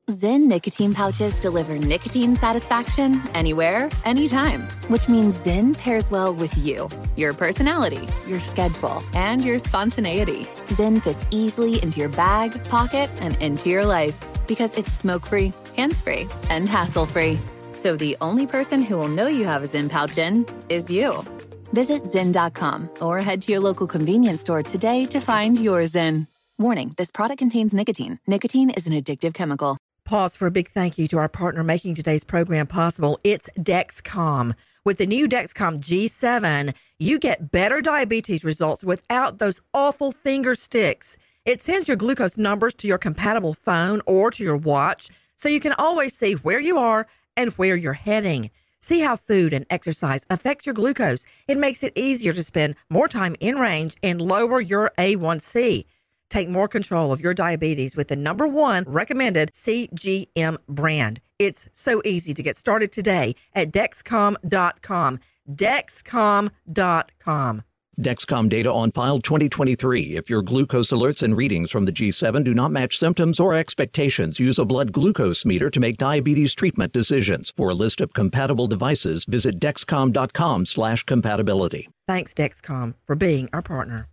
Zyn nicotine pouches deliver nicotine satisfaction anywhere, anytime, which means Zyn pairs well with you, your personality, your schedule, and your spontaneity. Zyn fits easily into your bag, pocket, and into your life because it's smoke-free, hands-free, and hassle-free. So the only person who will know you have a Zyn pouch in is you. Visit Zyn.com or head to your local convenience store today to find your Zyn. Warning, this product contains nicotine. Nicotine is an addictive chemical. Pause for a big thank you to our partner making today's program possible. It's Dexcom. With the new Dexcom G7, you get better diabetes results without those awful finger sticks. It sends your glucose numbers to your compatible phone or to your watch, so you can always see where you are and where you're heading. See how food and exercise affect your glucose. It makes it easier to spend more time in range and lower your A1C. Take more control of your diabetes with the #1 recommended CGM brand. It's so easy to get started today at Dexcom.com. Dexcom.com. Dexcom data on file 2023. If your glucose alerts and readings from the G7 do not match symptoms or expectations, use a blood glucose meter to make diabetes treatment decisions. For a list of compatible devices, visit Dexcom.com/compatibility. Thanks, Dexcom, for being our partner.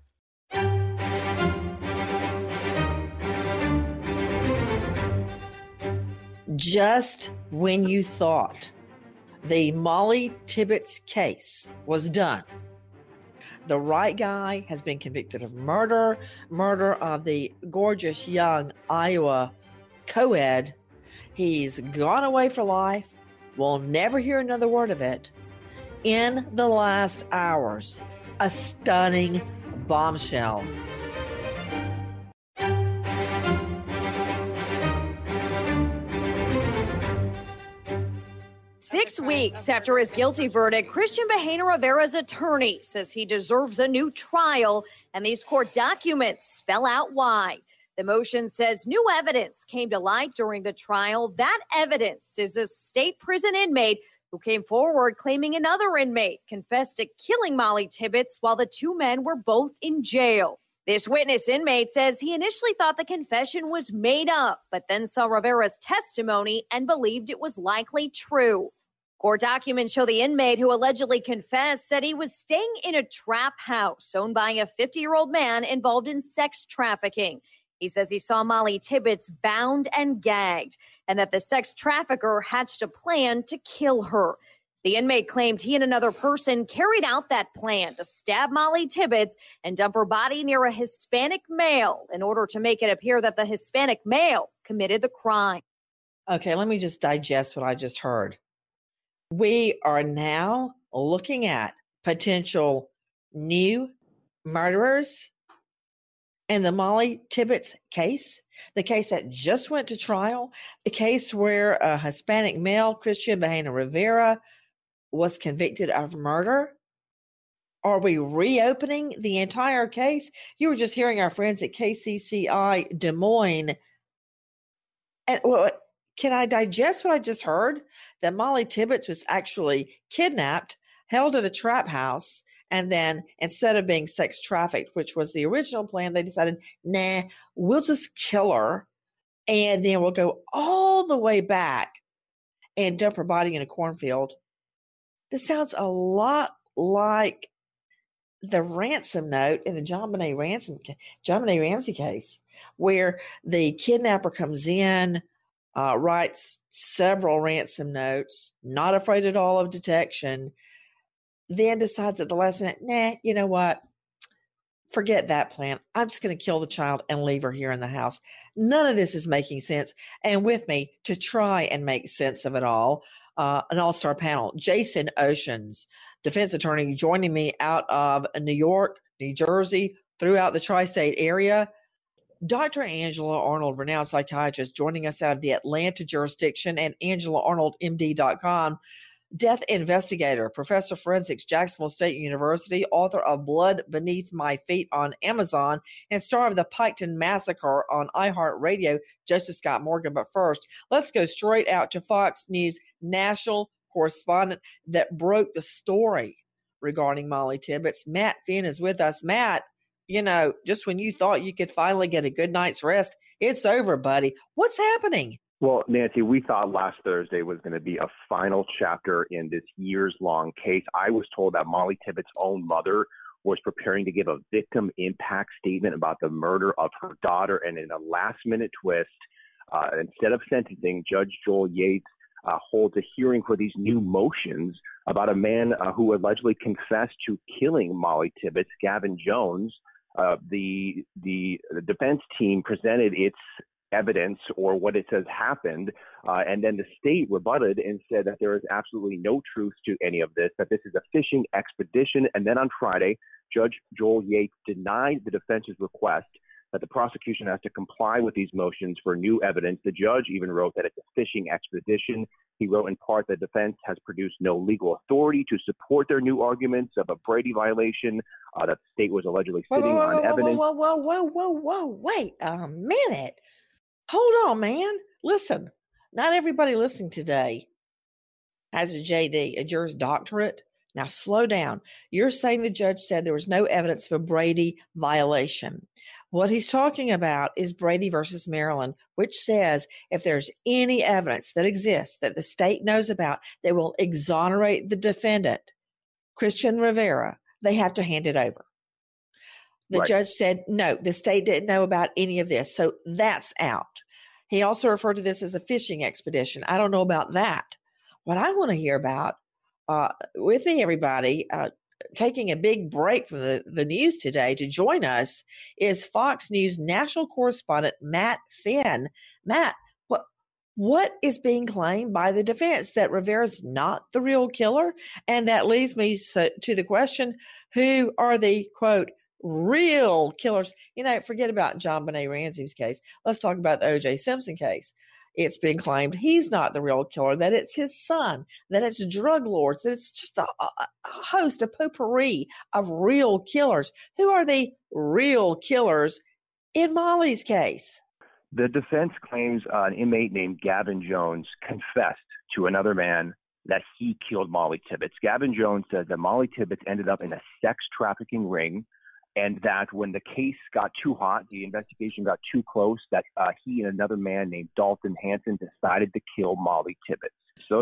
Just when you thought the Molly Tibbetts case was done, the right guy has been convicted of murder of the gorgeous young Iowa co-ed. He's gone away for life. We'll never hear another word of it. In the last hours, a stunning bombshell. 6 weeks after his guilty verdict, Christian Bahena Rivera's attorney says he deserves a new trial, and these court documents spell out why. The motion says new evidence came to light during the trial. That evidence is a state prison inmate who came forward claiming another inmate confessed to killing Molly Tibbetts while the two men were both in jail. This witness inmate says he initially thought the confession was made up, but then saw Rivera's testimony and believed it was likely true. Court documents show the inmate who allegedly confessed said he was staying in a trap house owned by a 50-year-old man involved in sex trafficking. He says he saw Molly Tibbetts bound and gagged, and that the sex trafficker hatched a plan to kill her. The inmate claimed he and another person carried out that plan to stab Molly Tibbetts and dump her body near a Hispanic male in order to make it appear that the Hispanic male committed the crime. Okay, let me just digest what I just heard. We are now looking at potential new murderers in the Molly Tibbetts case, the case that just went to trial, the case where a Hispanic male, Christian Bahena Rivera, was convicted of murder. Are we reopening the entire case? You were just hearing our friends at KCCI Des Moines. And can I digest what I just heard? That Molly Tibbetts was actually kidnapped, held at a trap house, and then instead of being sex trafficked, which was the original plan, they decided, nah, we'll just kill her, and then we'll go all the way back and dump her body in a cornfield. This sounds a lot like the ransom note in the JonBenet Ramsey case, where the kidnapper comes in, writes several ransom notes, not afraid at all of detection, then decides at the last minute, nah, you know what? Forget that plan. I'm just going to kill the child and leave her here in the house. None of this is making sense. And with me to try and make sense of it all, an all-star panel, Jason Oceans, defense attorney, joining me out of New York, New Jersey, throughout the tri-state area. Dr. Angela Arnold, renowned psychiatrist, joining us out of the Atlanta jurisdiction, and AngelaArnoldMD.com, death investigator, professor of forensics, Jacksonville State University, author of Blood Beneath My Feet on Amazon, and star of the Piketon Massacre on iHeartRadio, Joseph Scott Morgan. But first, let's go straight out to Fox News national correspondent that broke the story regarding Molly Tibbetts. Matt Finn is with us. Matt, you know, just when you thought you could finally get a good night's rest, it's over, buddy. What's happening? Well, Nancy, we thought last Thursday was going to be a final chapter in this years-long case. I was told that Molly Tippett's own mother was preparing to give a victim impact statement about the murder of her daughter. And in a last-minute twist, instead of sentencing, Judge Joel Yates holds a hearing for these new motions about a man who allegedly confessed to killing Molly Tibbetts, Gavin Jones. The defense team presented its evidence, or what it says happened, and then the state rebutted and said that there is absolutely no truth to any of this, that this is a fishing expedition. And then on Friday, Judge Joel Yates denied the defense's request that the prosecution has to comply with these motions for new evidence. The judge even wrote that it's a fishing expedition. He wrote in part that defense has produced no legal authority to support their new arguments of a Brady violation, that the state was allegedly sitting on evidence. Wait a minute. Hold on, man. Listen, not everybody listening today has a JD, a Juris Doctorate. Now, slow down. You're saying the judge said there was no evidence of a Brady violation. What he's talking about is Brady versus Maryland, which says if there's any evidence that exists that the state knows about, they will exonerate the defendant, Christian Rivera. They have to hand it over. The judge said, no, the state didn't know about any of this. So that's out. He also referred to this as a fishing expedition. I don't know about that. What I want to hear about, with me, everybody, taking a big break from the news today to join us is Fox News national correspondent Matt Finn. Matt, what is being claimed by the defense? That Rivera's not the real killer? And that leads me to the question, who are the, quote, real killers? Forget about John Benet Ramsey's case. Let's talk about the O.J. Simpson case. It's been claimed he's not the real killer, that it's his son, that it's drug lords, that it's just a host, a potpourri of real killers. Who are the real killers in Molly's case? The defense claims an inmate named Gavin Jones confessed to another man that he killed Molly Tibbetts. Gavin Jones says that Molly Tibbetts ended up in a sex trafficking ring, and that when the case got too hot, the investigation got too close, that he and another man named Dalton Hanson decided to kill Molly Tibbetts.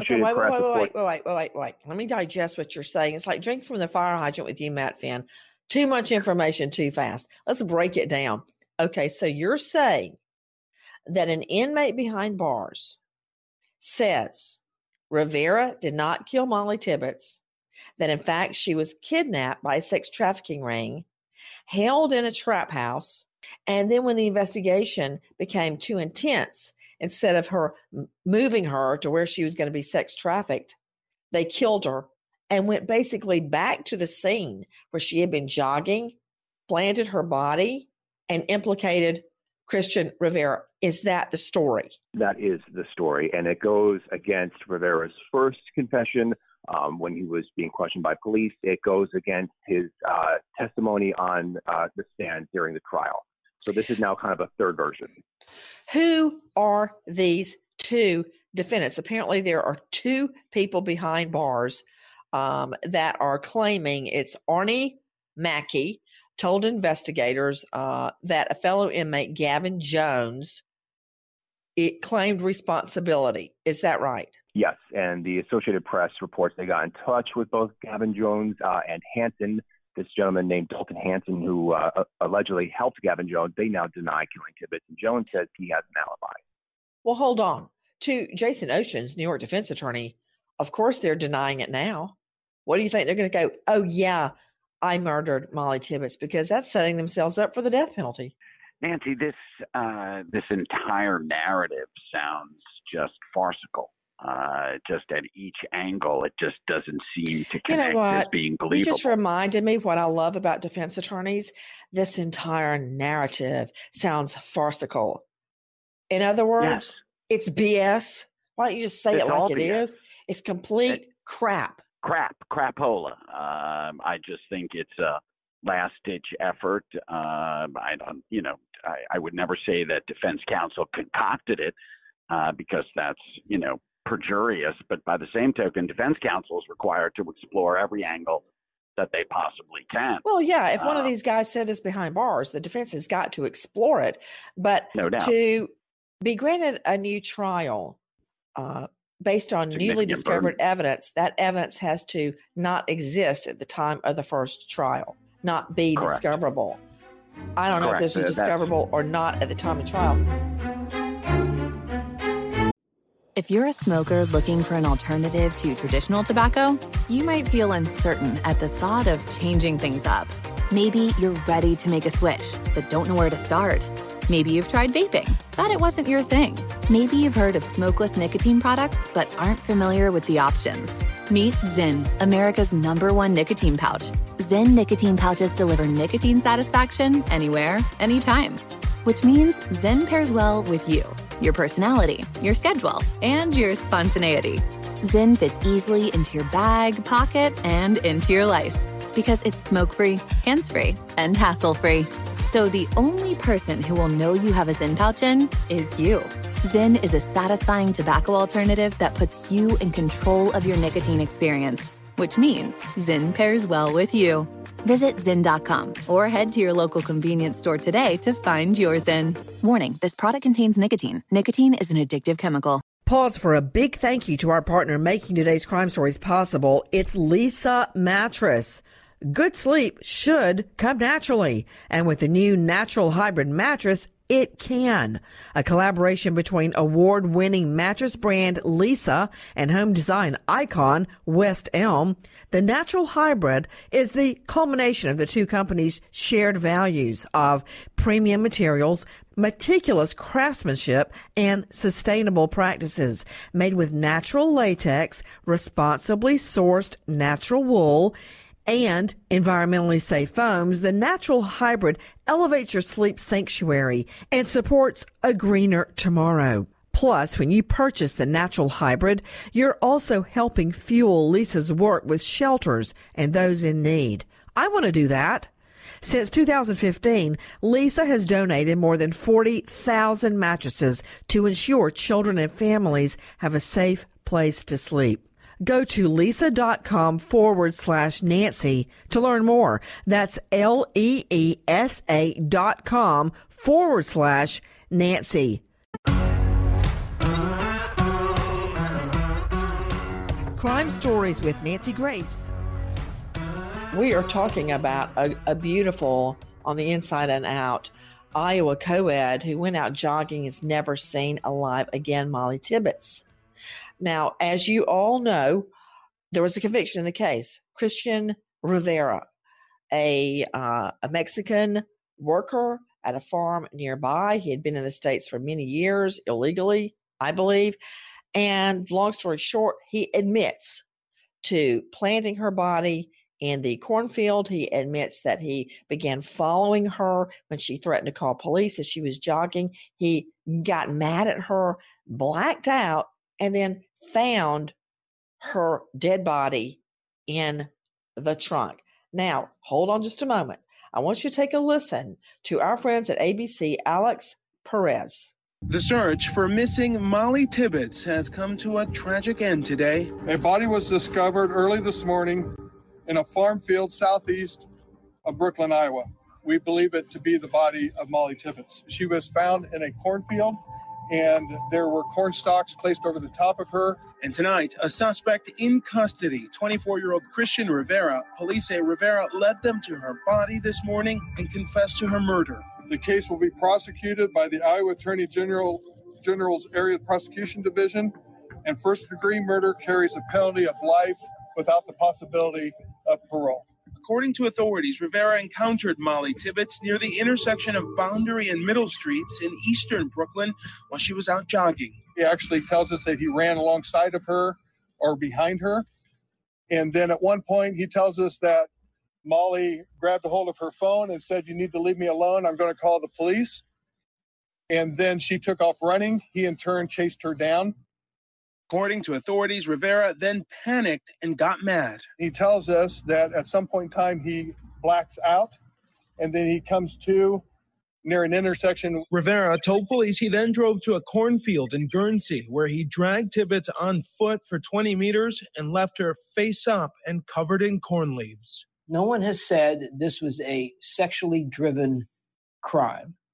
Wait. Let me digest what you're saying. It's like drinking from the fire hydrant with you, Matt Finn. Too much information too fast. Let's break it down. Okay, so you're saying that an inmate behind bars says Rivera did not kill Molly Tibbetts, that in fact she was kidnapped by a sex trafficking ring, held in a trap house, and then when the investigation became too intense, instead of her moving her to where she was going to be sex trafficked, they killed her and went basically back to the scene where she had been jogging, planted her body, and implicated Christian Rivera. Is that the story? That is the story, and it goes against Rivera's first confession when he was being questioned by police. It goes against his testimony on the stand during the trial. So this is now kind of a third version. Who are these two defendants? Apparently there are two people behind bars that are claiming it's Arnie Mackey told investigators that a fellow inmate, Gavin Jones, it claimed responsibility. Is that right? Yes, and the Associated Press reports they got in touch with both Gavin Jones and Hanson, this gentleman named Dalton Hanson, who allegedly helped Gavin Jones. They now deny killing Tibbetts, and Jones says he has an alibi. Well, hold on. To Jason Ocean's New York defense attorney, of course they're denying it now. What do you think? They're going to go, oh, yeah, I murdered Molly Tibbetts, because that's setting themselves up for the death penalty. Nancy, this entire narrative sounds just farcical. Just at each angle, it just doesn't seem to connect as being believable. You just reminded me what I love about defense attorneys. This entire narrative sounds farcical. In other words, It's BS. Why don't you just say it like it is? It's complete crap. Crapola. I just think it's a last-ditch effort. I would never say that defense counsel concocted it because that's, perjurious. But by the same token, defense counsel is required to explore every angle that they possibly can. Well, yeah, if one of these guys said this behind bars, the defense has got to explore it. But no doubt. To be granted a new trial based on newly discovered evidence. That evidence has to not exist at the time of the first trial, not be discoverable. I don't know if this is discoverable or not at the time of trial. If you're a smoker looking for an alternative to traditional tobacco, you might feel uncertain at the thought of changing things up. Maybe you're ready to make a switch, but don't know where to start. Maybe you've tried vaping, thought it wasn't your thing. Maybe you've heard of smokeless nicotine products, but aren't familiar with the options. Meet Zyn, America's #1 nicotine pouch. Zyn nicotine pouches deliver nicotine satisfaction anywhere, anytime. Which means Zyn pairs well with you, your personality, your schedule, and your spontaneity. Zyn fits easily into your bag, pocket, and into your life. Because it's smoke-free, hands-free, and hassle-free. So the only person who will know you have a Zyn pouch in is you. Zyn is a satisfying tobacco alternative that puts you in control of your nicotine experience, which means Zyn pairs well with you. Visit Zyn.com or head to your local convenience store today to find your Zyn. Warning, this product contains nicotine. Nicotine is an addictive chemical. Pause for a big thank you to our partner making today's crime stories possible. It's Leesa Mattress. Good sleep should come naturally. And with the new natural hybrid mattress, it can. A collaboration between award-winning mattress brand Leesa and home design icon West Elm, the natural hybrid is the culmination of the two companies' shared values of premium materials, meticulous craftsmanship, and sustainable practices. Made with natural latex, responsibly sourced natural wool, and environmentally safe foams, the natural hybrid elevates your sleep sanctuary and supports a greener tomorrow. Plus, when you purchase the natural hybrid, you're also helping fuel Leesa's work with shelters and those in need. I want to do that. Since 2015, Leesa has donated more than 40,000 mattresses to ensure children and families have a safe place to sleep. Go to Leesa.com/Nancy to learn more. That's LEESA.com/Nancy. Crime Stories with Nancy Grace. We are talking about a beautiful, on the inside and out, Iowa co-ed who went out jogging is never seen alive again, Molly Tibbetts. Now, as you all know, there was a conviction in the case. Christian Rivera, a Mexican worker at a farm nearby. He had been in the States for many years, illegally, I believe. And long story short, he admits to planting her body in the cornfield. He admits that he began following her when she threatened to call police as she was jogging. He got mad at her, blacked out, and then found her dead body in the trunk. Now, hold on just a moment. I want you to take a listen to our friends at ABC, Alex Perez. The search for missing Molly Tibbetts has come to a tragic end today. A body was discovered early this morning in a farm field southeast of Brooklyn, Iowa. We believe it to be the body of Molly Tibbetts. She was found in a cornfield, and there were corn stalks placed over the top of her. And tonight, a suspect in custody, 24-year-old Christian Rivera. Police say Rivera led them to her body this morning and confessed to her murder. The case will be prosecuted by the Iowa Attorney General's Area Prosecution Division, and first-degree murder carries a penalty of life without the possibility of parole. According to authorities, Rivera encountered Molly Tibbetts near the intersection of Boundary and Middle Streets in eastern Brooklyn while she was out jogging. He actually tells us that he ran alongside of her or behind her. And then at one point, he tells us that Molly grabbed a hold of her phone and said, "You need to leave me alone. I'm going to call the police." And then she took off running. He in turn chased her down. According to authorities, Rivera then panicked and got mad. He tells us that at some point in time, he blacks out, and then he comes to near an intersection. Rivera told police he then drove to a cornfield in Guernsey, where he dragged Tibbetts on foot for 20 meters and left her face up and covered in corn leaves. No one has said this was a sexually driven crime.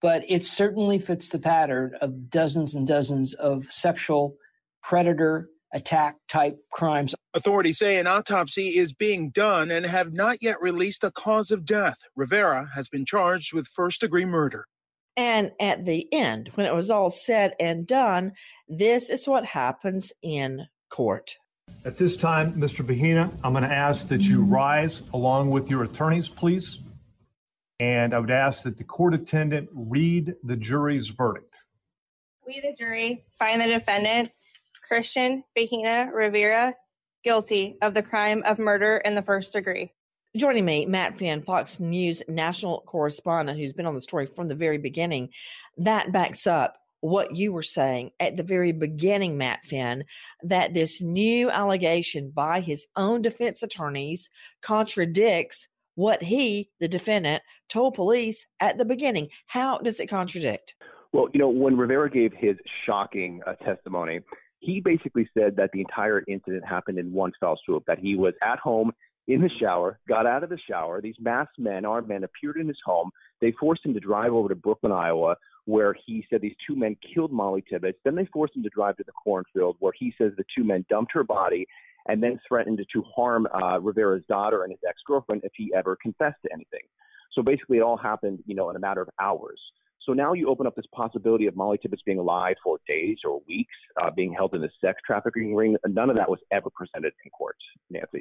but it certainly fits the pattern of dozens and dozens of sexual predator attack type crimes. Authorities say an autopsy is being done and have not yet released a cause of death. Rivera has been charged with first-degree murder. And at the end, when it was all said and done, this is what happens in court. At this time, Mr. Bahena, I'm going to ask that you rise along with your attorneys, please. And I would ask that the court attendant read the jury's verdict. We, the jury, find the defendant, Christian Bahena Rivera, guilty of the crime of murder in the first degree. Joining me, Matt Finn, Fox News national correspondent who's been on the story from the very beginning. That backs up what you were saying at the very beginning, Matt Finn, that this new allegation by his own defense attorneys contradicts what he, the defendant, told police at the beginning. How does it contradict? Well, when Rivera gave his shocking testimony, he basically said that the entire incident happened in one fell swoop, that he was at home in the shower, got out of the shower. These masked men, armed men, appeared in his home. They forced him to drive over to Brooklyn, Iowa, where he said these two men killed Molly Tibbetts. Then they forced him to drive to the cornfield, where he says the two men dumped her body and then threatened to harm Rivera's daughter and his ex-girlfriend if he ever confessed to anything. So basically it all happened, in a matter of hours. So now you open up this possibility of Molly Tibbetts being alive for days or weeks, being held in a sex trafficking ring. None of that was ever presented in court, Nancy.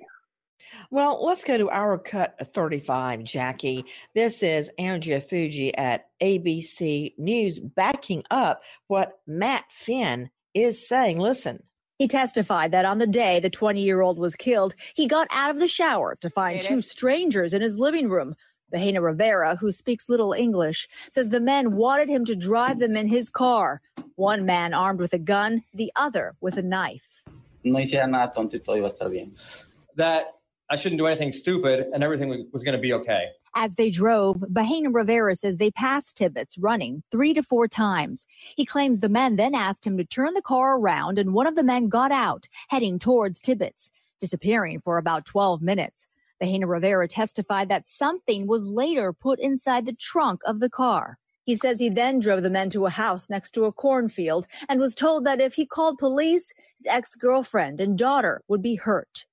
Well, let's go to our cut 35, Jackie. This is Andrea Fuji at ABC News backing up what Matt Finn is saying. Listen. He testified that on the day the 20-year-old was killed, he got out of the shower to find two strangers in his living room. Bahena Rivera, who speaks little English, says the men wanted him to drive them in his car. One man armed with a gun, the other with a knife. That I shouldn't do anything stupid and everything was going to be okay. As they drove, Bahena Rivera says they passed Tibbetts running 3 to 4 times. He claims the men then asked him to turn the car around and one of the men got out, heading towards Tibbetts, disappearing for about 12 minutes. Bahena Rivera testified that something was later put inside the trunk of the car. He says he then drove the men to a house next to a cornfield and was told that if he called police, his ex-girlfriend and daughter would be hurt.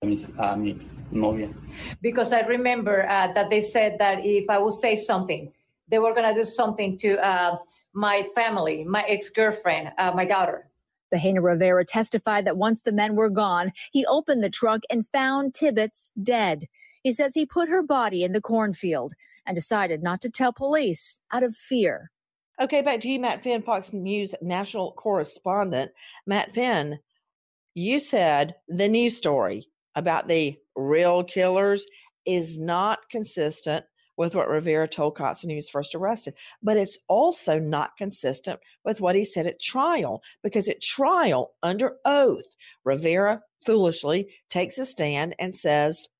Because I remember that they said that if I would say something, they were going to do something to my family, my ex-girlfriend, my daughter. Bahena Rivera testified that once the men were gone, he opened the trunk and found Tibbetts dead. He says he put her body in the cornfield and decided not to tell police out of fear. Okay, back to you, Matt Finn, Fox News national correspondent. Matt Finn, you said the news story about the real killers is not consistent with what Rivera told Cox when he was first arrested. But it's also not consistent with what he said at trial, because at trial, under oath, Rivera foolishly takes a stand and says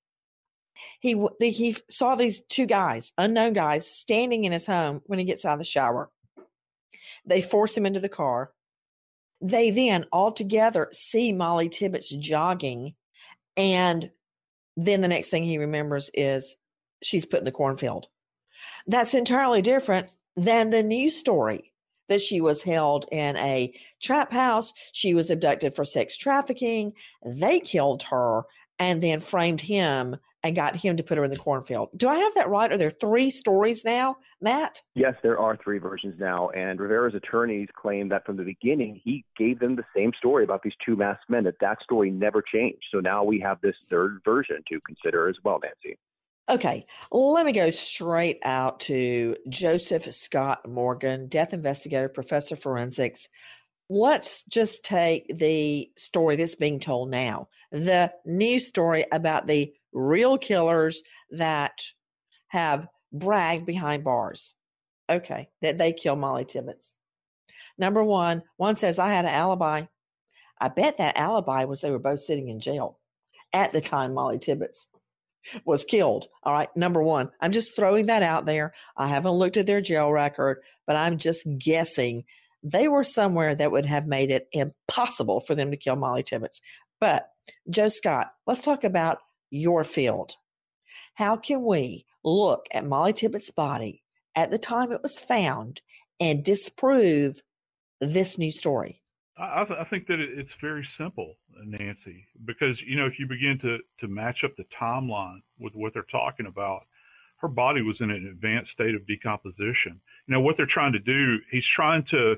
he saw these two guys, unknown guys, standing in his home when he gets out of the shower. They force him into the car. They then all together see Molly Tibbetts jogging, and then the next thing he remembers is she's put in the cornfield. That's entirely different than the news story that she was held in a trap house. She was abducted for sex trafficking. They killed her and then framed him and got him to put her in the cornfield. Do I have that right? Are there 3 stories now, Matt? Yes, there are 3 versions now. And Rivera's attorneys claim that from the beginning, he gave them the same story about these 2 masked men, that story never changed. So now we have this 3rd version to consider as well, Nancy. Okay, let me go straight out to Joseph Scott Morgan, death investigator, professor of forensics. Let's just take the story that's being told now, the news story about the real killers that have bragged behind bars. Okay, that they killed Molly Tibbetts. Number one says, I had an alibi. I bet that alibi was they were both sitting in jail at the time Molly Tibbetts was killed. All right, number one. I'm just throwing that out there. I haven't looked at their jail record, but I'm just guessing they were somewhere that would have made it impossible for them to kill Molly Tibbetts. But Joe Scott, let's talk about your field. How can we look at Molly Tibbetts' body at the time it was found and disprove this new story? I think that it's very simple, Nancy, because, if you begin to match up the timeline with what they're talking about, her body was in an advanced state of decomposition. What they're trying to do, he's trying to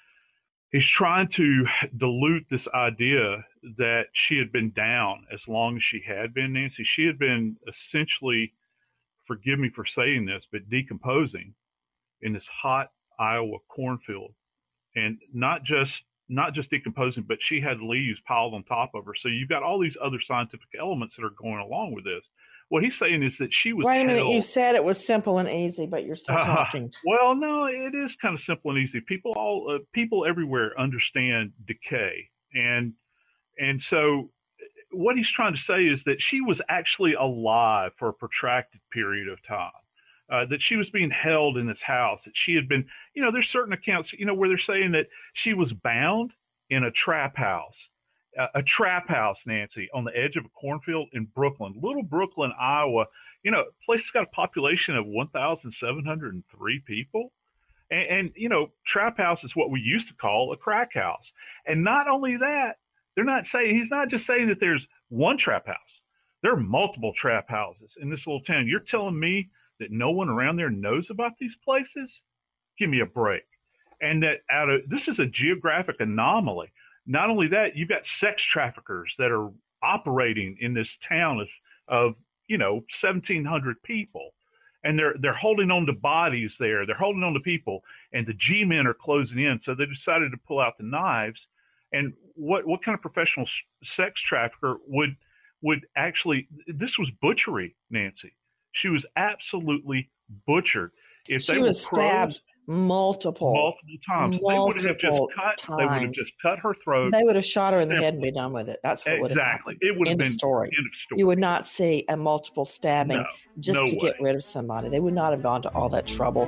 dilute this idea that she had been down as long as she had been, Nancy. She had been essentially, forgive me for saying this, but decomposing in this hot Iowa cornfield, and not just decomposing, but she had leaves piled on top of her. So you've got all these other scientific elements that are going along with this. What he's saying is that she was. Wait a minute, you said it was simple and easy, but you're still talking. Well, no, it is kind of simple and easy. People everywhere understand decay, and so what he's trying to say is that she was actually alive for a protracted period of time. That she was being held in this house, that she had been, there's certain accounts, where they're saying that she was bound in a trap house, Nancy, on the edge of a cornfield in Brooklyn, little Brooklyn, Iowa. Place has got a population of 1,703 people. And trap house is what we used to call a crack house. And not only that, he's not just saying that there's one trap house. There are multiple trap houses in this little town. You're telling me that no one around there knows about these places? Give me a break. And that this is a geographic anomaly. Not only that, you've got sex traffickers that are operating in this town of 1,700 people. And they're holding on to bodies there. They're holding on to people. And the G-men are closing in. So they decided to pull out the knives. And what kind of professional sex trafficker would actually, this was butchery, Nancy. She was absolutely butchered. If she was stabbed multiple times. They would have just cut her throat. They would have shot her in the head and be done with it. That's what would have happened. It would have been end of story. You would not see a multiple stabbing to get rid of somebody. They would not have gone to all that trouble.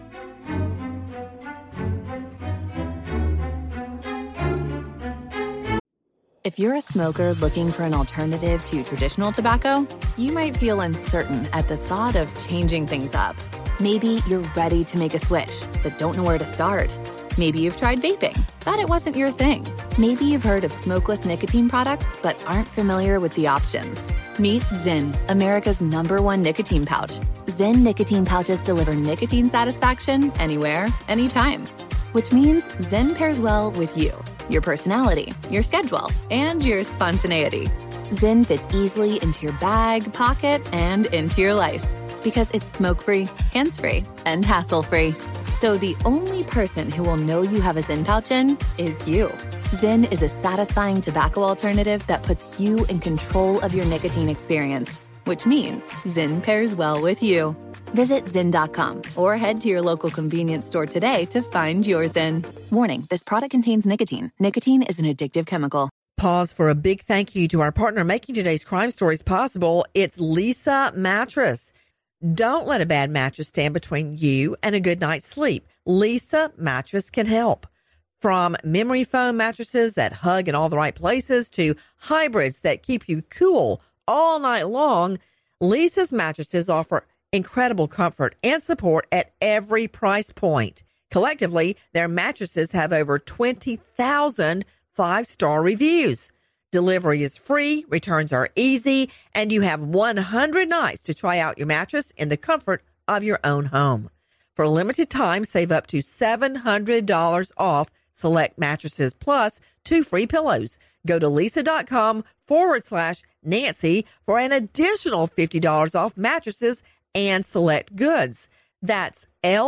If you're a smoker looking for an alternative to traditional tobacco, you might feel uncertain at the thought of changing things up. Maybe you're ready to make a switch, but don't know where to start. Maybe you've tried vaping, thought it wasn't your thing. Maybe you've heard of smokeless nicotine products, but aren't familiar with the options. Meet Zyn, America's #1 nicotine pouch. Zyn nicotine pouches deliver nicotine satisfaction anywhere, anytime. Which means Zyn pairs well with you, your personality, your schedule, and your spontaneity. Zyn fits easily into your bag, pocket, and into your life. Because it's smoke-free, hands-free, and hassle-free. So the only person who will know you have a Zyn pouch in is you. Zyn is a satisfying tobacco alternative that puts you in control of your nicotine experience, which means Zyn pairs well with you. Visit Zyn.com or head to your local convenience store today to find your Zyn. Warning, this product contains nicotine. Nicotine is an addictive chemical. Pause for a big thank you to our partner making today's crime stories possible. It's Leesa Mattress. Don't let a bad mattress stand between you and a good night's sleep. Leesa Mattress can help. From memory foam mattresses that hug in all the right places to hybrids that keep you cool all night long, Leesa's mattresses offer incredible comfort and support at every price point. Collectively, their mattresses have over 20,000 five-star reviews. Delivery is free, returns are easy, and you have 100 nights to try out your mattress in the comfort of your own home. For a limited time, save up to $700 off select mattresses plus 2 free pillows. Go to Leesa.com/Nancy for an additional $50 off mattresses and select goods. That's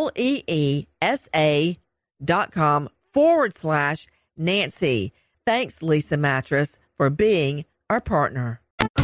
LEESA.com/Nancy. Thanks, Leesa Mattress, for being our partner.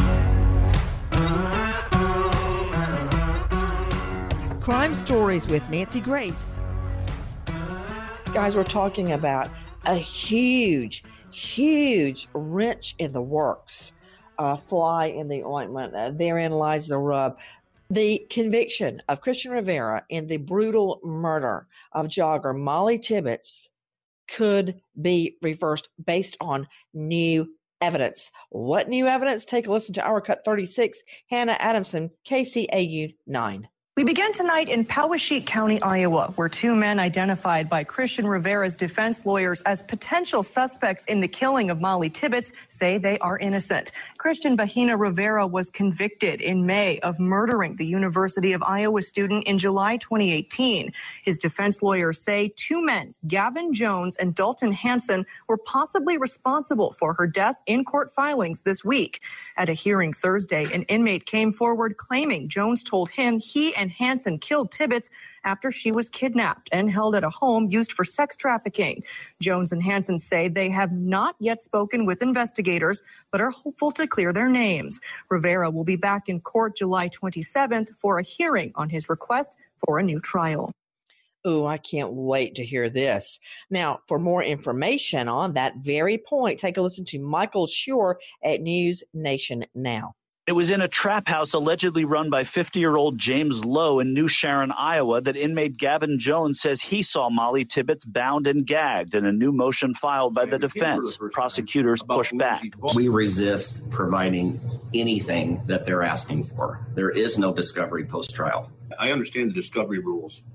Crime Stories with Nancy Grace. Guys, we're talking about a huge wrench in the works, fly in the ointment. Therein lies the rub. The conviction of Christian Rivera in the brutal murder of jogger Molly Tibbetts could be reversed based on new evidence. What new evidence? Take a listen to Our Cut 36. Hannah Adamson, KCAU 9. We begin tonight in Poweshiek County, Iowa, where two men identified by Christian Rivera's defense lawyers as potential suspects in the killing of Molly Tibbetts say they are innocent. Christian Bahena Rivera was convicted in May of murdering the University of Iowa student in July 2018. His defense lawyers say two men, Gavin Jones and Dalton Hansen, were possibly responsible for her death in court filings this week. At a hearing Thursday, an inmate came forward claiming Jones told him he and Hansen killed Tibbetts after she was kidnapped and held at a home used for sex trafficking. Jones and Hansen say they have not yet spoken with investigators, but are hopeful to clear their names. Rivera will be back in court July 27th for a hearing on his request for a new trial. Oh, I can't wait to hear this. Now, for more information on that very point, take a listen to Michael Schur at News Nation Now. It was in a trap house allegedly run by 50-year-old James Lowe in New Sharon, Iowa, that inmate Gavin Jones says he saw Molly Tibbetts bound and gagged in a new motion filed by the defense. Prosecutors push back. We resist providing anything that they're asking for. There is no discovery post-trial. I understand the discovery rules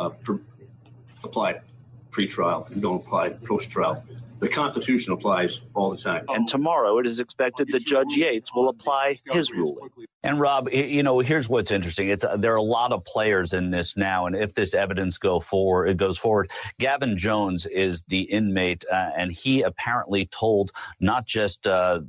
apply pre-trial and don't apply post-trial. The Constitution applies all the time. And tomorrow it is expected that Judge Yates will apply his ruling. And Rob, here's what's interesting. There are a lot of players in this now, and if this evidence goes forward, Gavin Jones is the inmate, and he apparently told not just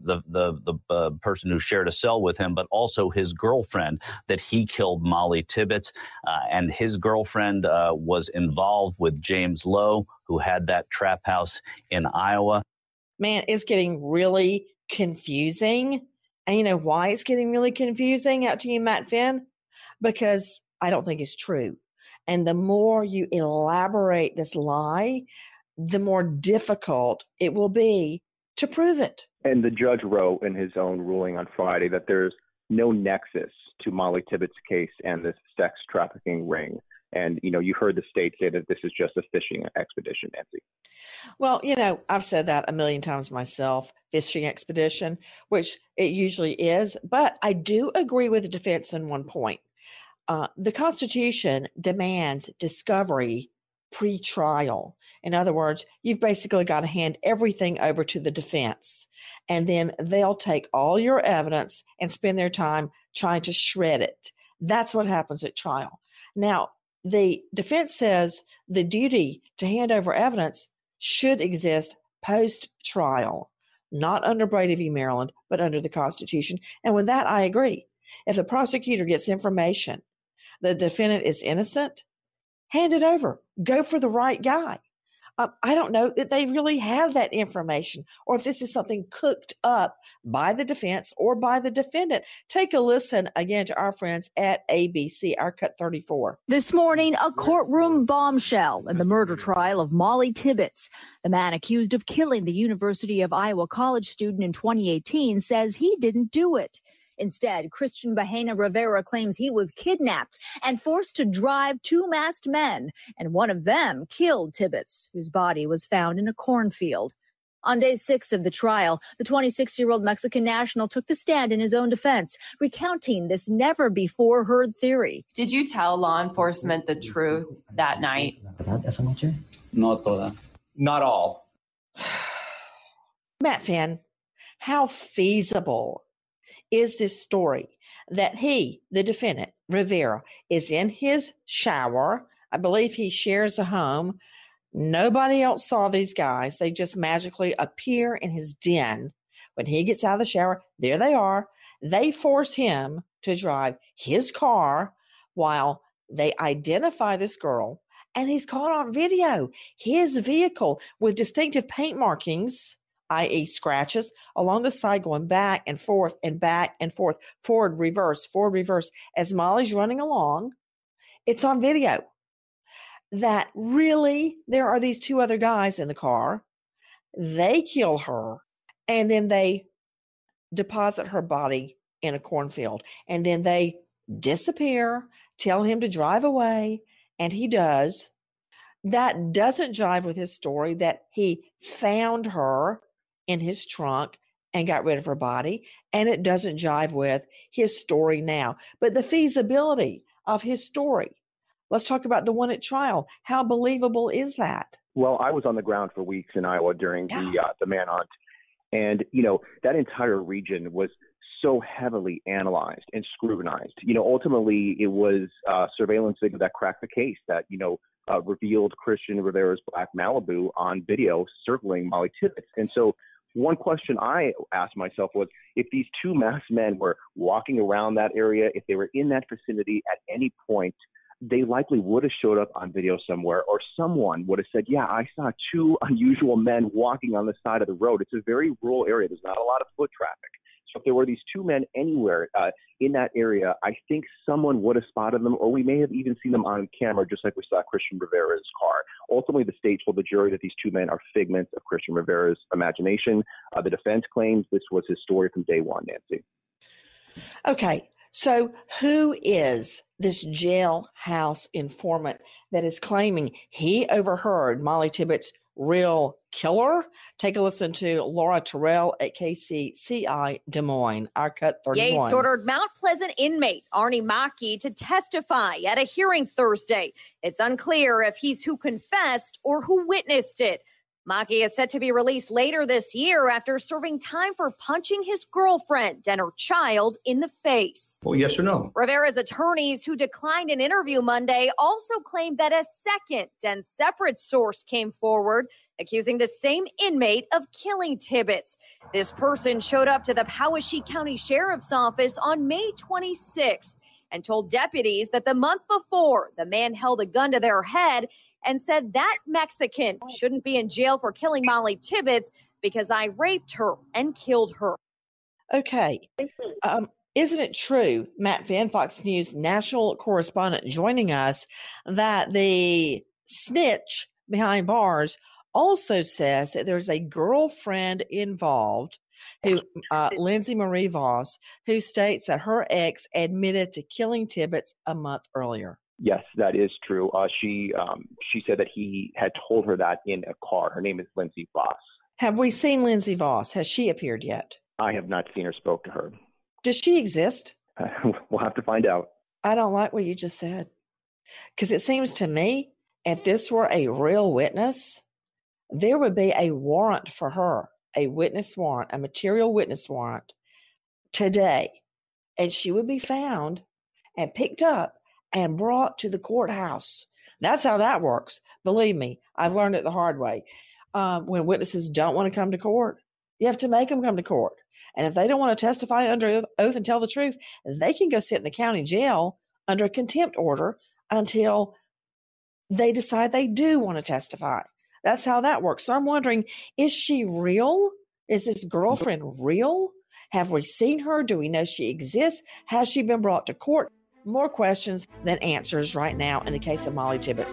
the person who shared a cell with him, but also his girlfriend that he killed Molly Tibbetts, and his girlfriend was involved with James Lowe, who had that trap house in Iowa. Man, it's getting really confusing. And you know why it's getting really confusing out to you, Matt Finn? Because I don't think it's true. And the more you elaborate this lie, the more difficult it will be to prove it. And the judge wrote in his own ruling on Friday that there's no nexus to Molly Tibbetts' case and this sex trafficking ring. And, you heard the state say that this is just a fishing expedition, Nancy. Well, I've said that a million times myself, fishing expedition, which it usually is. But I do agree with the defense on one point. The Constitution demands discovery pre-trial. In other words, you've basically got to hand everything over to the defense. And then they'll take all your evidence and spend their time trying to shred it. That's what happens at trial. Now, the defense says the duty to hand over evidence should exist post-trial, not under Brady v. Maryland, but under the Constitution. And with that, I agree. If the prosecutor gets information the defendant is innocent, hand it over. Go for the right guy. I don't know that they really have that information or if this is something cooked up by the defense or by the defendant. Take a listen again to our friends at ABC, our Cut 34. This morning, a courtroom bombshell in the murder trial of Molly Tibbetts. The man accused of killing the University of Iowa college student in 2018 says he didn't do it. Instead, Christian Bahena Rivera claims he was kidnapped and forced to drive two masked men, and one of them killed Tibbetts, whose body was found in a cornfield. On day 6 of the trial, the 26-year-old Mexican national took the stand in his own defense, recounting this never-before-heard theory. Did you tell law enforcement the truth that night? Not all. Matt Finn, how feasible is this story that he, the defendant, Rivera, is in his shower? I believe he shares a home. Nobody else saw these guys. They just magically appear in his den. When he gets out of the shower, there they are. They force him to drive his car while they identify this girl, and he's caught on video. His vehicle with distinctive paint markings, i.e. scratches, along the side going back and forth and back and forth, forward, reverse, as Molly's running along. It's on video. That really, there are these two other guys in the car. They kill her, and then they deposit her body in a cornfield. And then they disappear, tell him to drive away, and he does. That doesn't jive with his story that he found her in his trunk and got rid of her body, and it doesn't jive with his story now. But the feasibility of his story. Let's talk about the one at trial. How believable is that? Well, I was on the ground for weeks in Iowa during the manhunt. And, that entire region was so heavily analyzed and scrutinized. Ultimately, it was surveillance video that cracked the case that, revealed Christian Rivera's black Malibu on video circling Molly Tibbetts. And so one question I asked myself was, if these two masked men were walking around that area, if they were in that vicinity at any point, they likely would have showed up on video somewhere, or someone would have said, yeah, I saw two unusual men walking on the side of the road. It's a very rural area. There's not a lot of foot traffic. So if there were these two men anywhere in that area, I think someone would have spotted them, or we may have even seen them on camera, just like we saw Christian Rivera's car. Ultimately, the state told the jury that these two men are figments of Christian Rivera's imagination. The defense claims this was his story from day one, Nancy. Okay, so who is this jailhouse informant that is claiming he overheard Molly Tibbetts' real killer? Take a listen to Laura Terrell at KCCI Des Moines, our Cut 31. Yates ordered Mount Pleasant inmate Arnie Mackey to testify at a hearing Thursday. It's unclear if he's who confessed or who witnessed it. Mackey is set to be released later this year after serving time for punching his girlfriend and her child in the face. Well, yes or no? Rivera's attorneys, who declined an interview Monday, also claimed that a second and separate source came forward accusing the same inmate of killing Tibbetts. This person showed up to the Poweshiek County Sheriff's Office on May 26th and told deputies that the month before, the man held a gun to their head and said that Mexican shouldn't be in jail for killing Molly Tibbetts because I raped her and killed her. Okay. Isn't it true, Matt Finn, Fox News national correspondent, joining us, that the snitch behind bars also says that there's a girlfriend involved, who Lindsay Marie Voss, who states that her ex admitted to killing Tibbetts a month earlier? Yes, that is true. She said that he had told her that in a car. Her name is Lindsay Voss. Have we seen Lindsay Voss? Has she appeared yet? I have not seen or spoke to her. Does she exist? We'll have to find out. I don't like what you just said. Because it seems to me, if this were a real witness, there would be a warrant for her, a witness warrant, a material witness warrant today. And she would be found and picked up and brought to the courthouse. That's how that works. Believe me, I've learned it the hard way. When witnesses don't want to come to court, you have to make them come to court. And if they don't want to testify under oath and tell the truth, they can go sit in the county jail under a contempt order until they decide they do want to testify. That's how that works. So I'm wondering, is she real? Is this girlfriend real? Have we seen her? Do we know she exists? Has she been brought to court? More questions than answers right now in the case of Molly Tibbetts.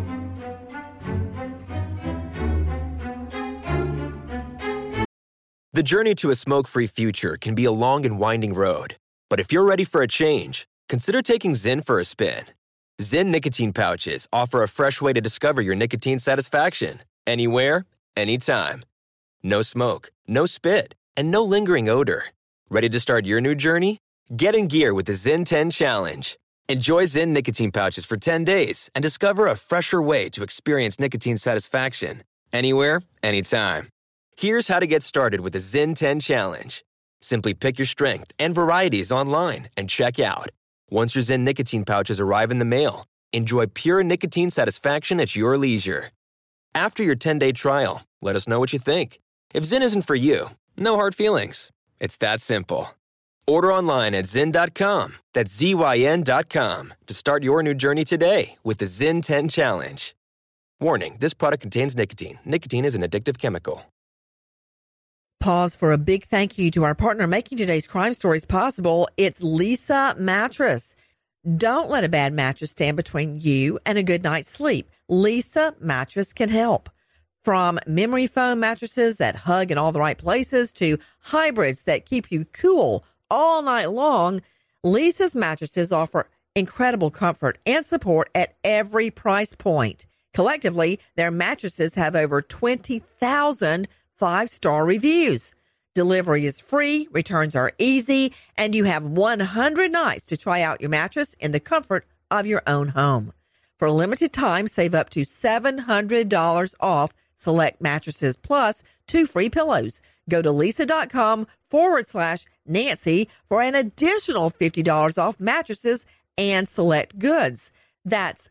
The journey to a smoke-free future can be a long and winding road. But if you're ready for a change, consider taking Zyn for a spin. Zyn nicotine pouches offer a fresh way to discover your nicotine satisfaction. Anywhere, anytime. No smoke, no spit, and no lingering odor. Ready to start your new journey? Get in gear with the Zyn 10 Challenge. Enjoy Zyn nicotine pouches for 10 days and discover a fresher way to experience nicotine satisfaction. Anywhere, anytime. Here's how to get started with the Zyn 10 Challenge. Simply pick your strength and varieties online and check out. Once your Zyn nicotine pouches arrive in the mail, enjoy pure nicotine satisfaction at your leisure. After your 10-day trial, let us know what you think. If Zyn isn't for you, no hard feelings. It's that simple. Order online at Zyn.com, that's ZYN.com, to start your new journey today with the Zyn 10 Challenge. Warning, this product contains nicotine. Nicotine is an addictive chemical. Pause for a big thank you to our partner making today's crime stories possible. It's Leesa Mattress. Don't let a bad mattress stand between you and a good night's sleep. Leesa Mattress can help. From memory foam mattresses that hug in all the right places to hybrids that keep you cool all night long, Leesa's mattresses offer incredible comfort and support at every price point. Collectively, their mattresses have over 20,000 5-star reviews. Delivery is free, returns are easy, and you have 100 nights to try out your mattress in the comfort of your own home. For a limited time, save up to $700 off select mattresses plus 2 free pillows. Go to leesa.com/Nancy for an additional $50 off mattresses and select goods. That's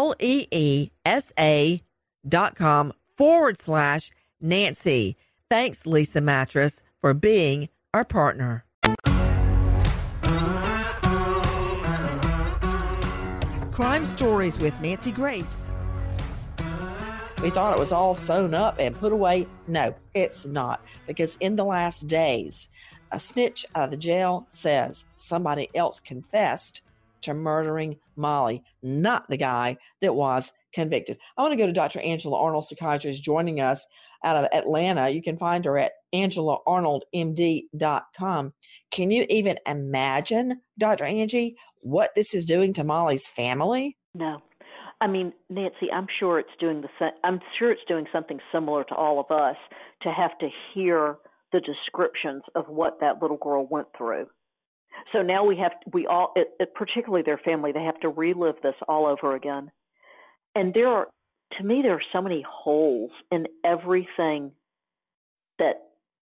LEESA.com/Nancy. Thanks, Leesa Mattress, for being our partner. Crime Stories with Nancy Grace. We thought it was all sewn up and put away. No, it's not. Because in the last days, a snitch out of the jail says somebody else confessed to murdering Molly, not the guy that was convicted. I want to go to Dr. Angela Arnold, psychiatrist, joining us out of Atlanta. You can find her at angelaarnoldmd.com. Can you even imagine, Dr. Angie, what this is doing to Molly's family? No. I mean, Nancy, I'm sure it's doing something similar to all of us to have to hear the descriptions of what that little girl went through. So now particularly their family, they have to relive this all over again. And there are so many holes in everything that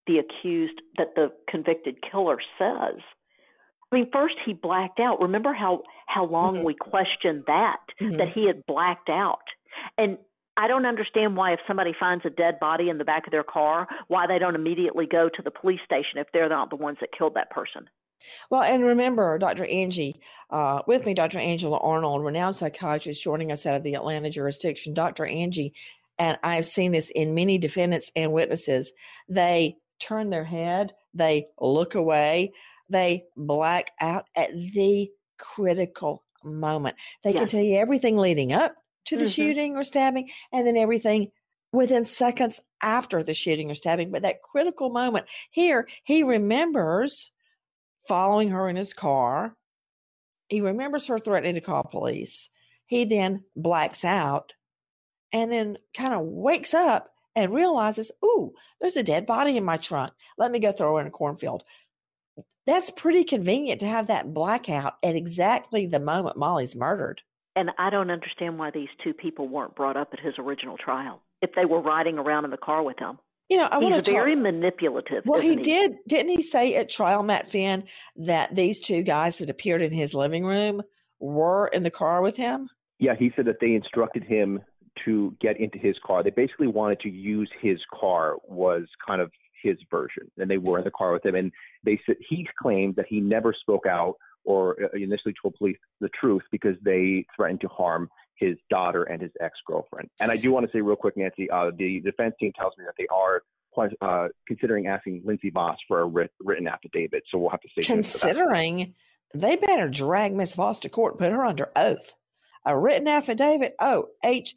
the convicted killer says. I mean, first he blacked out. Remember how long we questioned that he had blacked out. And I don't understand why if somebody finds a dead body in the back of their car, why they don't immediately go to the police station if they're not the ones that killed that person. Well, and remember, Dr. Angie, with me, Dr. Angela Arnold, renowned psychiatrist joining us out of the Atlanta jurisdiction. Dr. Angie, and I've seen this in many defendants and witnesses, they turn their head, they look away, they black out at the critical moment. They can tell you everything leading up to the shooting or stabbing, and then everything within seconds after the shooting or stabbing. But that critical moment here, he remembers following her in his car. He remembers her threatening to call police. He then blacks out and then kind of wakes up and realizes, ooh, there's a dead body in my trunk. Let me go throw her in a cornfield. That's pretty convenient to have that blackout at exactly the moment Molly's murdered. And I don't understand why these two people weren't brought up at his original trial if they were riding around in the car with him. You know, he's very manipulative. Well, he did. Didn't he say at trial, Matt Finn, that these two guys that appeared in his living room were in the car with him? Yeah, he said that they instructed him to get into his car. They basically wanted to use his car, was kind of his version. And they were in the car with him. And they said he claimed that he never spoke out or initially told police the truth because they threatened to harm his daughter and his ex-girlfriend. And I do want to say real quick, Nancy, the defense team tells me that they are considering asking Lindsey Voss for a written affidavit. So we'll have to stay tuned for that. Considering, they better drag Miss Voss to court and put her under oath. A written affidavit? Oh,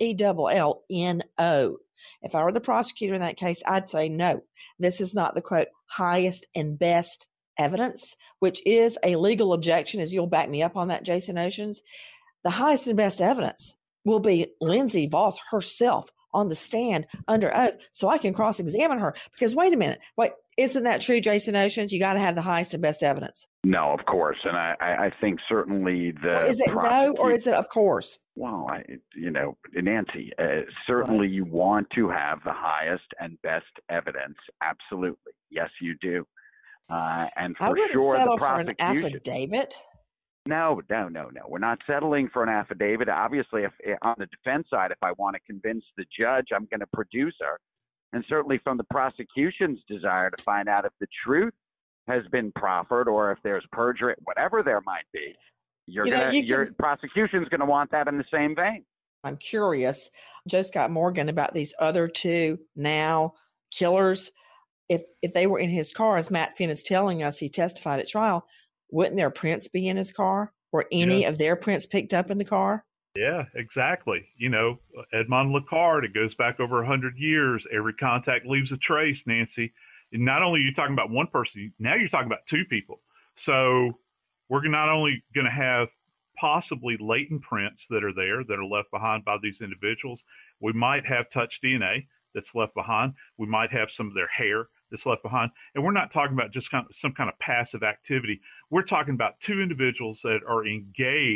HELLNO. If I were the prosecutor in that case, I'd say no. This is not the, quote, highest and best evidence, which is a legal objection, as you'll back me up on that, Jason Oceans. The highest and best evidence will be Lindsey Voss herself on the stand under oath so I can cross-examine her. Because wait a minute. Wait, isn't that true, Jason Oceans? You got to have the highest and best evidence. No, of course. And I think certainly the Is it no or is it of course? Well, Nancy, certainly you want to have the highest and best evidence. Absolutely. Yes, you do. And for sure, the prosecution. For an affidavit. No. We're not settling for an affidavit. Obviously, if on the defense side, if I want to convince the judge, I'm going to produce her. And certainly from the prosecution's desire to find out if the truth has been proffered or if there's perjury, whatever there might be, your prosecution's going to want that in the same vein. I'm curious, Joe Scott Morgan, about these other two now killers. If they were in his car, as Matt Finn is telling us, he testified at trial, wouldn't their prints be in his car? Were any of their prints picked up in the car? Yeah, exactly. Edmond Lacard, it goes back over 100 years. Every contact leaves a trace, Nancy. And not only are you talking about one person, now you're talking about two people. So we're not only going to have possibly latent prints that are there that are left behind by these individuals. We might have touch DNA that's left behind. We might have some of their hair that's left behind. And we're not talking about just some kind of passive activity. We're talking about two individuals that are engaged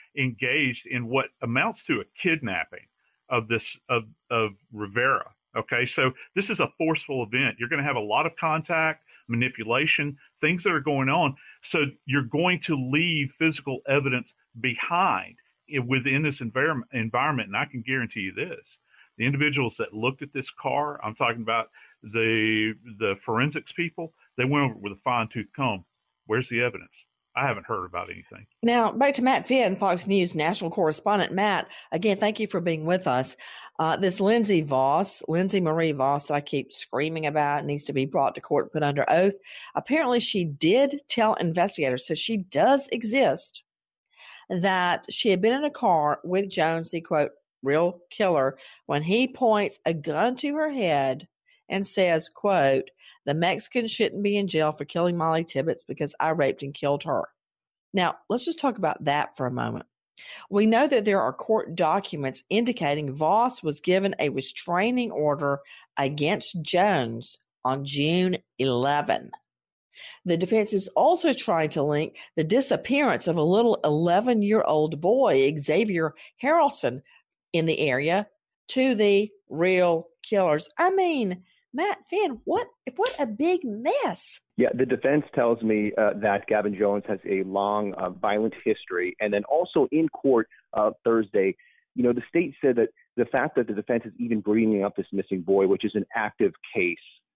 engaged in what amounts to a kidnapping of Rivera. Okay, so this is a forceful event. You're going to have a lot of contact, manipulation, things that are going on. So you're going to leave physical evidence behind within this environment. And I can guarantee you this. The individuals that looked at this car, I'm talking about the forensics people, they went over it with a fine-tooth comb. Where's the evidence? I haven't heard about anything. Now, back to Matt Finn, Fox News national correspondent. Matt, again, thank you for being with us. This Lindsay Marie Voss that I keep screaming about needs to be brought to court and put under oath. Apparently, she did tell investigators, so she does exist, that she had been in a car with Jones, the, quote, real killer, when he points a gun to her head and says, quote, the Mexican shouldn't be in jail for killing Molly Tibbetts because I raped and killed her. Now, let's just talk about that for a moment. We know that there are court documents indicating Voss was given a restraining order against Jones on June 11. The defense is also trying to link the disappearance of a little 11-year-old boy, Xavier Harrelson, in the area to the real killers. I mean, Matt Finn, what a big mess. Yeah, the defense tells me that Gavin Jones has a long violent history. And then also in court Thursday, the state said that the fact that the defense is even bringing up this missing boy, which is an active case,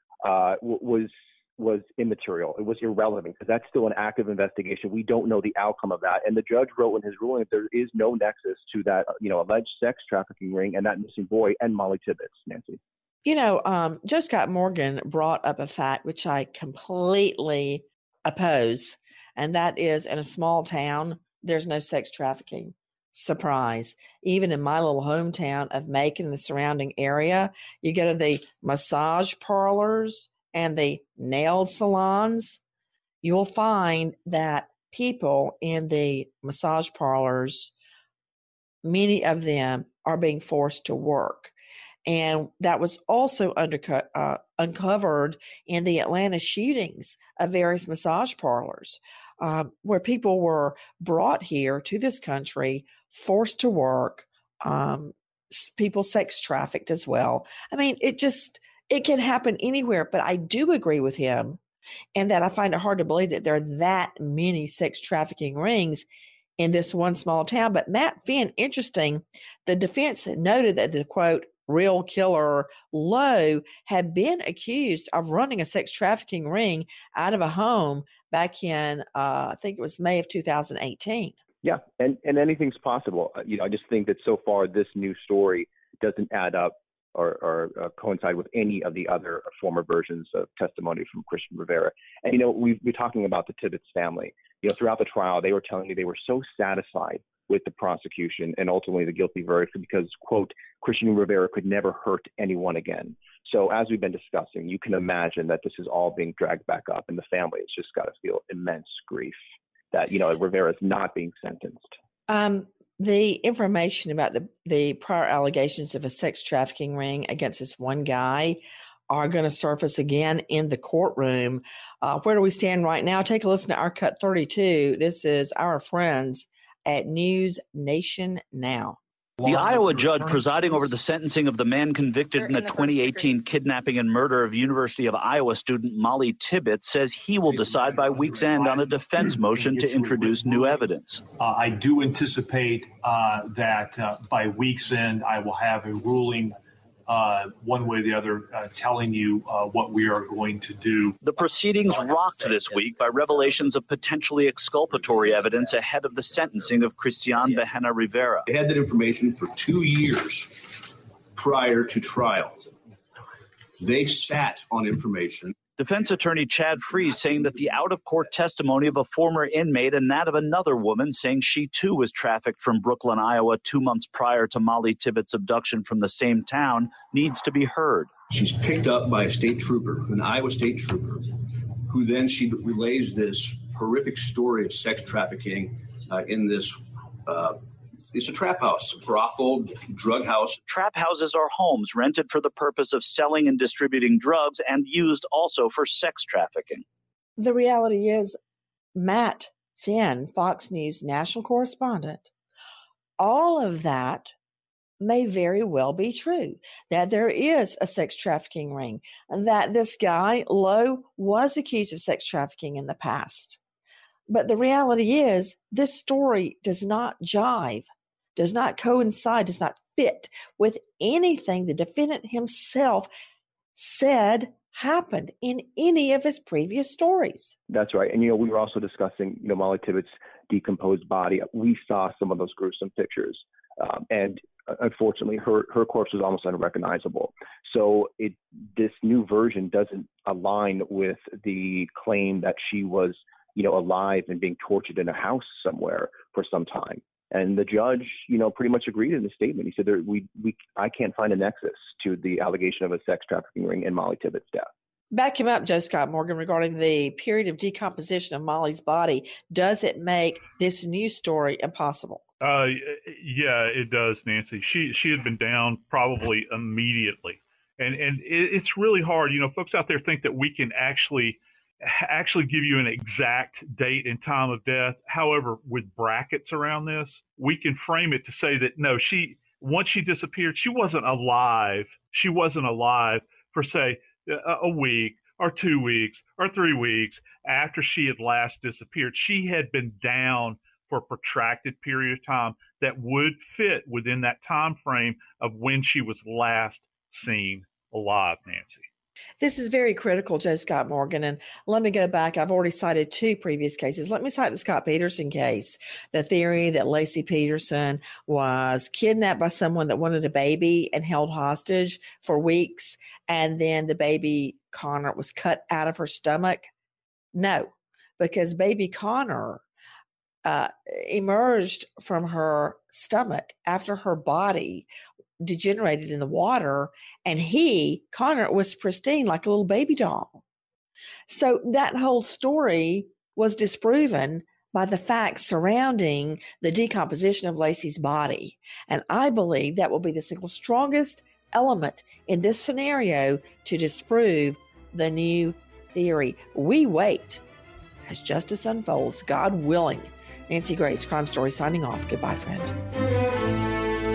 was immaterial. It was irrelevant because that's still an active investigation. We don't know the outcome of that. And the judge wrote in his ruling that there is no nexus to that, alleged sex trafficking ring and that missing boy and Molly Tibbetts, Nancy. Joe Scott Morgan brought up a fact which I completely oppose, and that is in a small town, there's no sex trafficking. Surprise. Even in my little hometown of Macon and the surrounding area, you go to the massage parlors and the nail salons, you'll find that people in the massage parlors, many of them are being forced to work. And that was also uncovered in the Atlanta shootings of various massage parlors, where people were brought here to this country, forced to work, people sex trafficked as well. I mean, it can happen anywhere, but I do agree with him in that I find it hard to believe that there are that many sex trafficking rings in this one small town. But Matt Finn, interesting, the defense noted that the, quote, real killer Lowe had been accused of running a sex trafficking ring out of a home back in, I think it was May of 2018. Yeah, and anything's possible. I just think that so far this new story doesn't add up or coincide with any of the other former versions of testimony from Christian Rivera. And, we've been talking about the Tibbetts family. Throughout the trial, they were telling me they were so satisfied with the prosecution and ultimately the guilty verdict because, quote, Christian Rivera could never hurt anyone again. So as we've been discussing, you can imagine that this is all being dragged back up, and the family has just got to feel immense grief that, Rivera is not being sentenced. The information about the prior allegations of a sex trafficking ring against this one guy are going to surface again in the courtroom. Where do we stand right now? Take a listen to our Cut 32. This is our friends at News Nation Now. The Iowa judge presiding over the sentencing of the man convicted in the 2018 kidnapping and murder of University of Iowa student Molly Tibbetts says he will decide by week's end on a defense motion to introduce new evidence. I do anticipate that by week's end, I will have a ruling one way or the other telling you what we are going to do. The proceedings rocked this week by revelations of potentially exculpatory evidence ahead of the sentencing of Christian Behenna Rivera. They had that information for 2 years prior to trial. They sat on information. Defense attorney Chad Freeze saying that the out-of-court testimony of a former inmate and that of another woman saying she too was trafficked from Brooklyn, Iowa 2 months prior to Molly Tibbetts' abduction from the same town needs to be heard. She's picked up by a state trooper, an Iowa state trooper, who then she relays this horrific story of sex trafficking in this it's a trap house, a brothel, drug house. Trap houses are homes rented for the purpose of selling and distributing drugs and used also for sex trafficking. The reality is, Matt Finn, Fox News national correspondent, all of that may very well be true, that there is a sex trafficking ring, and that this guy, Lowe, was accused of sex trafficking in the past. But the reality is, this story does not jive, does not coincide, does not fit with anything the defendant himself said happened in any of his previous stories. That's right. And, we were also discussing, Molly Tibbetts' decomposed body. We saw some of those gruesome pictures. And unfortunately, her corpse was almost unrecognizable. So this new version doesn't align with the claim that she was, alive and being tortured in a house somewhere for some time. And the judge, pretty much agreed in the statement. He said, I can't find a nexus to the allegation of a sex trafficking ring in Molly Tibbetts' death. Back him up, Joe Scott Morgan, regarding the period of decomposition of Molly's body. Does it make this new story impossible? Yeah, it does, Nancy. She had been down probably immediately. And it's really hard. Folks out there think that we can actually give you an exact date and time of death. However, with brackets around this, we can frame it to say that, no, once she disappeared, she wasn't alive. She wasn't alive for, say, a week or 2 weeks or 3 weeks after she had last disappeared. She had been down for a protracted period of time that would fit within that time frame of when she was last seen alive, Nancy. This is very critical, Joe Scott Morgan. And let me go back. I've already cited 2 previous cases. Let me cite the Scott Peterson case, the theory that Laci Peterson was kidnapped by someone that wanted a baby and held hostage for weeks. And then the baby Connor was cut out of her stomach. No, because baby Connor emerged from her stomach after her body degenerated in the water, and Connor, was pristine like a little baby doll. So that whole story was disproven by the facts surrounding the decomposition of Laci's body. And I believe that will be the single strongest element in this scenario to disprove the new theory. We wait as justice unfolds, God willing. Nancy Grace, Crime Story, signing off. Goodbye, friend.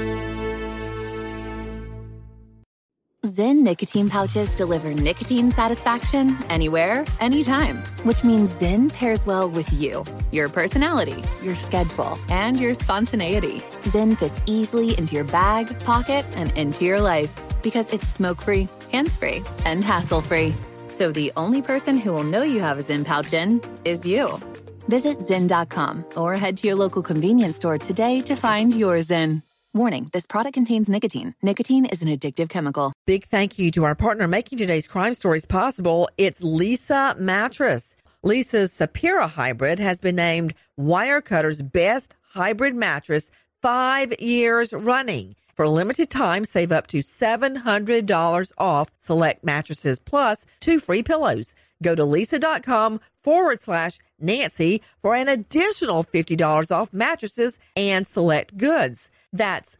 Zyn nicotine pouches deliver nicotine satisfaction anywhere, anytime, which means Zyn pairs well with you, your personality, your schedule, and your spontaneity. Zyn fits easily into your bag, pocket, and into your life because it's smoke-free, hands-free, and hassle-free. So the only person who will know you have a Zyn pouch in is you. Visit Zyn.com or head to your local convenience store today to find your Zyn. Warning, this product contains nicotine. Nicotine is an addictive chemical. Big thank you to our partner making today's crime stories possible. It's Leesa Mattress. Leesa's Sapira Hybrid has been named Wirecutter's best hybrid mattress 5 years running. For a limited time, save up to $700 off select mattresses plus 2 free pillows. Go to Leesa.com/Nancy for an additional $50 off mattresses and select goods. That's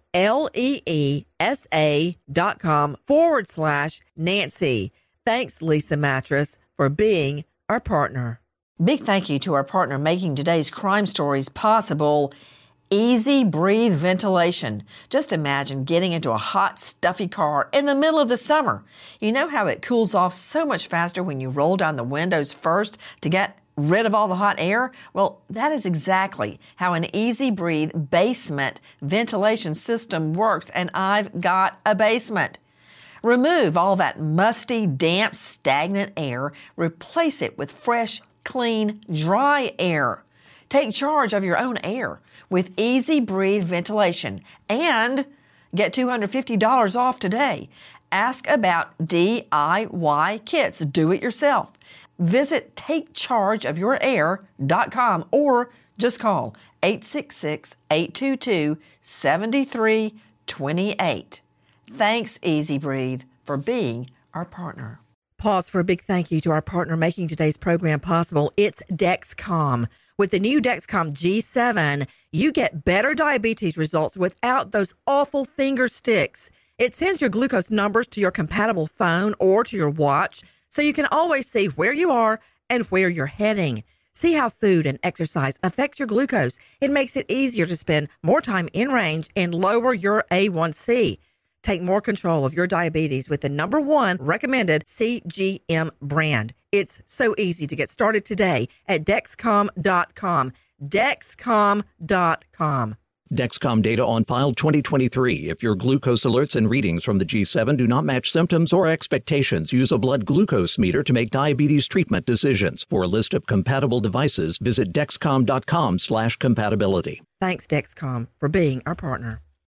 LEESA.com/Nancy. Thanks, Leesa Mattress, for being our partner. Big thank you to our partner making today's crime stories possible, Easy Breathe Ventilation. Just imagine getting into a hot, stuffy car in the middle of the summer. You know how it cools off so much faster when you roll down the windows first to get rid of all the hot air? Well, that is exactly how an Easy Breathe basement ventilation system works, and I've got a basement. Remove all that musty, damp, stagnant air. Replace it with fresh, clean, dry air. Take charge of your own air with Easy Breathe Ventilation and get $250 off today. Ask about DIY kits. Do it yourself. Visit TakeChargeOfYourAir.com or just call 866-822-7328. Thanks, Easy Breathe, for being our partner. Pause for a big thank you to our partner making today's program possible. It's Dexcom. With the new Dexcom G7, you get better diabetes results without those awful finger sticks. It sends your glucose numbers to your compatible phone or to your watch, so you can always see where you are and where you're heading. See how food and exercise affect your glucose. It makes it easier to spend more time in range and lower your A1C. Take more control of your diabetes with the #1 recommended CGM brand. It's so easy to get started today at Dexcom.com. Dexcom.com. Dexcom data on file 2023. If your glucose alerts and readings from the G7 do not match symptoms or expectations, use a blood glucose meter to make diabetes treatment decisions. For a list of compatible devices, visit Dexcom.com/compatibility. Thanks, Dexcom, for being our partner.